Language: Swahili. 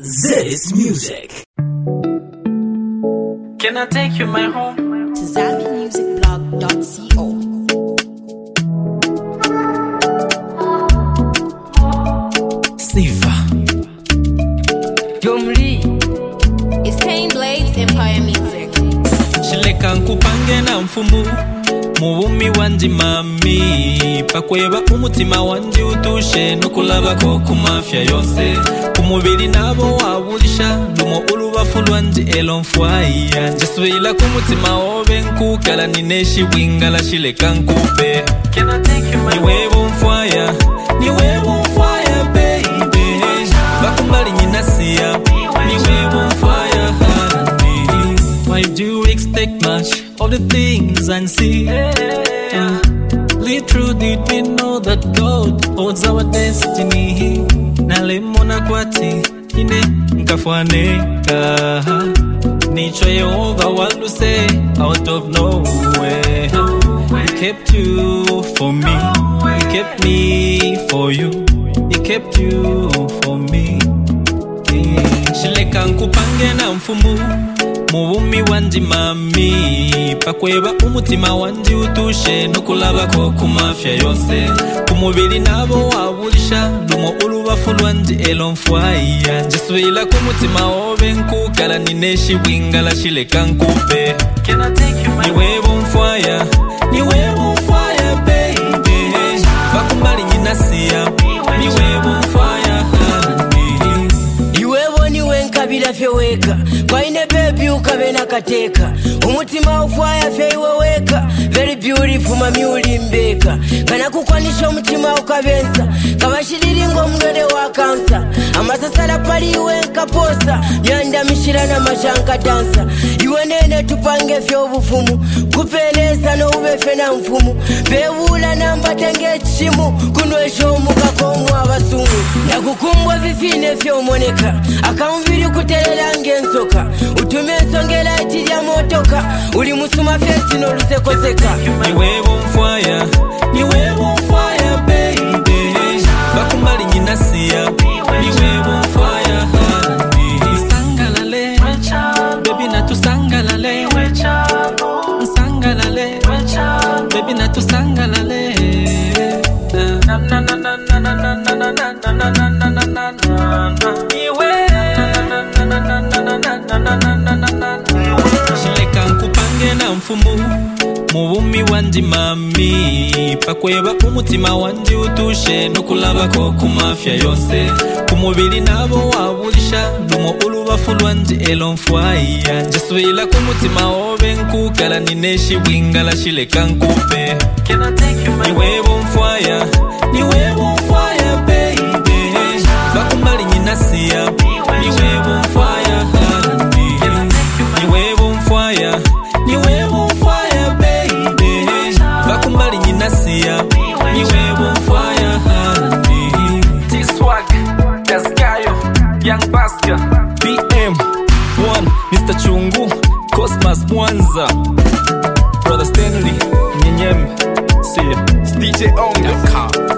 This music. Can I take you my home? To ZambianMusicBlog.co. Siva Yomri It's Pain Blades Empire Music. Shileka nkupange na mfumu Mubumi wanji mami Pakweba umutima wanji utushe Nukulabako kumafya yose Kumubiri nabo wabulisha Lumo ulubafu lwanji elonfwaya Jesuila kumutima obe nkukala Nineshi wingala shileka nkupe Can I take you my Niwebu mfwaya Niwebu mfwaya baby Bakumbali ninasia Niwebu mfwaya honey. Why do you expect much of the things I see? Little did we know that God holds our destiny. Nalemona kwati ine nkafwaneka Nicho Yehova waluse out of nowhere. He kept you for me, He kept me for you, He kept you for me. Shileka nkupange na mfumu Mubumi wanji mami Pakweba umutima wanji utushe Nukulabako kumafya yose Kumubiri nabo wabulisha Lumo ulubafu lwanji elonfwaya Jesuila kumutima obe nkukala Nineshi wingala shileka nkupe Can I take you my Niwebu mfwaya Niwebu mfwaya baby Bakumbali ninasia Niwebu mfwaya honey. Iwewo niwe nkabila fyeweka Kwaine baby ukabena kateka Umutima ufwaya fye iwe weka Very beautiful mami ulimbeka Kana kukwanisha umutima ukabensa Kabashiriringo mnwele wa kansa Amasasala pali iwe nkaposa Myanda mishira na mashanka dansa Iwe nene tupange fye ubufumu Kupeleza no ubefe na mfumu Bewula na mbatenge chimu Kunwesho mukakomu abasumu Nakukumbwa vifine fye umoneka Akamviri kutelela ngensoka Utume nsongela itilya motoka Uli musuma fesi no lusekoseka Niwebu mfwaya Niwebu mfwaya baby Bakumbali ninasia Niwebu mfwaya honey. Nsangalale Baby natusangalale Nsangalale Baby natusangalale Na na na na na na na na na na na na na na na Shileka nkupange na mfumu Mubumi wanji mami Pakweba umutima wanji utushe Nukulabako kumafya yose Kumubiri nabo wabulisha Lumo ulubafu lwanji elonfwaya Jesuila kumutima obe nkukala Nineshi wingala shileka nkupe Can I take you my Niwebu mfwaya Niwebu mfwaya baby Bakumbali ninasia Niwebu mfwaya honey. Niwebu mfwaya Niwebu mfwaya baby Bakumbali ninasia Niwebu mfwaya honey. T-Swag, Daskayo, Young Basker BM1, Mr. Chungu, Cosmas Mwanza, Brother Stanley, Nyenyemi. See ya. It's DJ on the car.